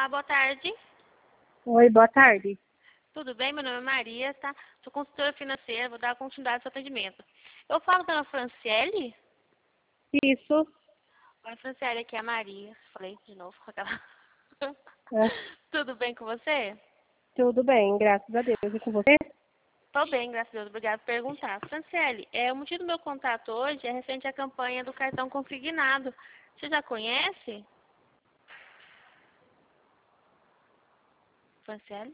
Olá, boa tarde. Oi, boa tarde. Tudo bem? Meu nome é Maria, tá? Sou consultora financeira, vou dar continuidade ao seu atendimento. Eu falo com a Franciele? Isso. Oi, Franciele, aqui é a Maria. Falei de novo com aquela... É, Tudo bem com você? tudo bem, graças a Deus. E com você? Tô bem, graças a Deus. Obrigada por perguntar. Franciele, o motivo do meu contato hoje é referente à campanha do cartão consignado. Você já conhece? Franciele?